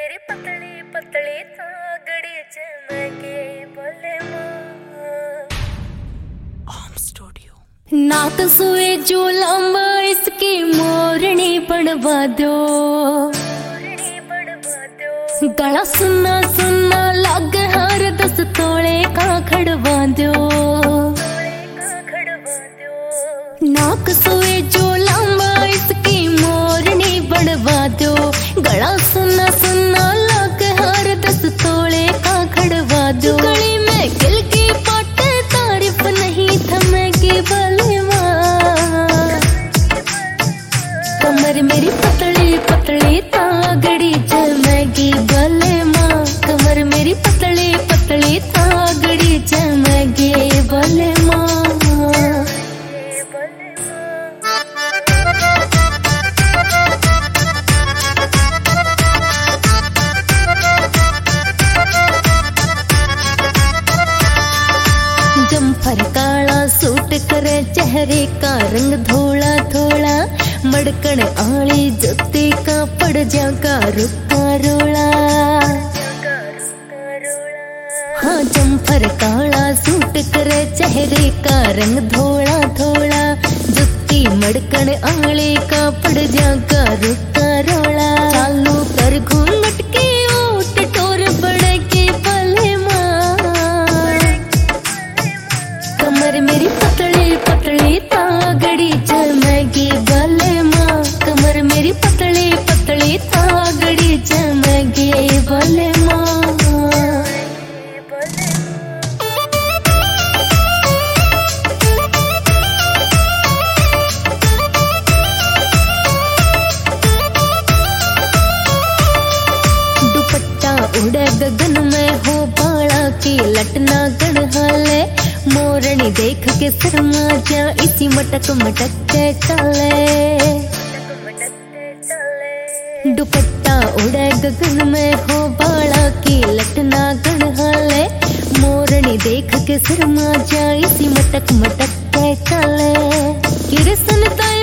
मेरी पतली पतली तागड़ी चमके बोले ओम स्टूडियो। नाक सुए जो लंबा इसकी मोरनी बनवा दो, गला सुन्ना सुन्ना लग हर 10 तोले का खड़वा दो। नाक सुए जो लंबा इसकी मोरनी बनवा दो, गला सुन्ना सुन्ना लग हर 10 तोले का खड़वा दो। गली में गिल की पट तारीफ नहीं थमेगी बलवा, कमर मेरी पतली पतली तागड़ी चमकी बलमा, कमर मेरी पतली पतली तागड़ी चमकी बलमा। जम्फर काला सूट करे चेहरे का रंग थोड़ा थोड़ा, मड़कन आली जुत्ती का पड़ जागा रुका रोला। हाँ जम्फर काला सूट करे चेहरे का रंग थोड़ा थोड़ा, जुत्ती मड़कन आली का पड़ जागा रुका रोला। चालू कर घूंघट के ओट टोर बड़के बलमा, कमर मेरी पतली पतली तागड़ी चमकी बलमा, कमर मेरी पतली पतली तागड़ी चमकी बलमा। दुपट्टा उड़े गगन में हो बाड़ा की लटना गढ़हाले, मोरनी देख के शर्मा जा इसी मटक मटक के चले। दुपट्टा उड़े गगन में हो बाड़ा की लटना गढ़हाले, मोरनी देख के शर्मा जा इसी मटक मटक के चले। किरसन